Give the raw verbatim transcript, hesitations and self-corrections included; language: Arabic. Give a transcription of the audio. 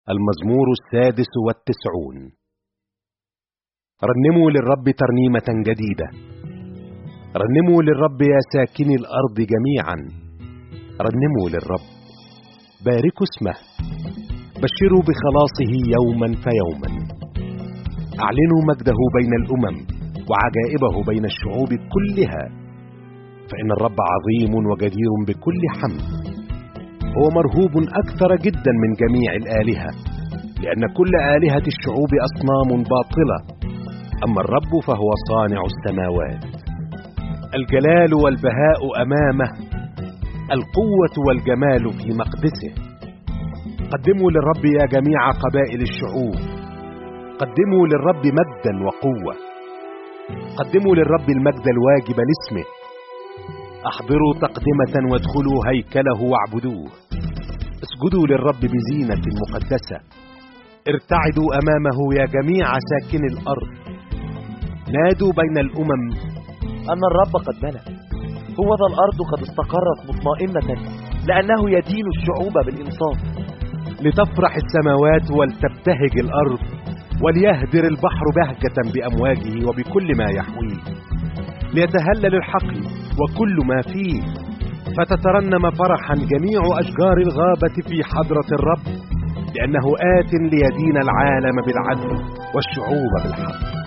المزمور السادس والتسعون. رنموا للرب ترنيمة جديدة. رنموا للرب يا ساكني الأرض جميعا. رنموا للرب، باركوا اسمه، بشروا بخلاصه يوما فيوما. أعلنوا مجده بين الأمم وعجائبه بين الشعوب كلها، فإن الرب عظيم وجدير بكل حمد. هو مرهوب أكثر جدا من جميع الآلهة، لأن كل آلهة الشعوب أصنام باطلة، أما الرب فهو صانع السماوات. الجلال والبهاء أمامه، القوة والجمال في مقدسه. قدموا للرب يا جميع قبائل الشعوب، قدموا للرب مجدا وقوة. قدموا للرب المجد الواجب لاسمه. احضروا تقدمة وادخلوا هيكله واعبدوه. اسجدوا للرب بزينة مقدسة. ارتعدوا أمامه يا جميع ساكن الأرض. نادوا بين الأمم أن الرب قد ملك. هو ذا الأرض قد استقرت مطمئنة، لأنه يدين الشعوب بالإنصاف. لتفرح السماوات ولتبتهج الأرض، وليهدر البحر بهجة بأمواجه وبكل ما يحويه. ليتهلل الحقل وكل ما فيه، فتترنم فرحا جميع أشجار الغابة في حضرة الرب، لأنه آت ليدين العالم بالعدل والشعوب بالحق.